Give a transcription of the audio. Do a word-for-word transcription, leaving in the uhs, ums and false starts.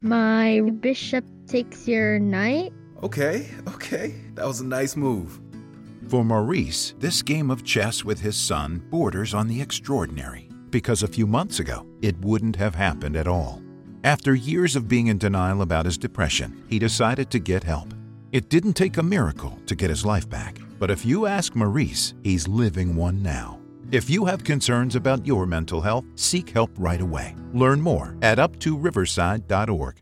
My bishop takes your knight? Okay, okay, that was a nice move. For Maurice, this game of chess with his son borders on the extraordinary, because a few months ago, it wouldn't have happened at all. After years of being in denial about his depression, he decided to get help. It didn't take a miracle to get his life back, but if you ask Maurice, he's living one now. If you have concerns about your mental health, seek help right away. Learn more at up to riverside dot org.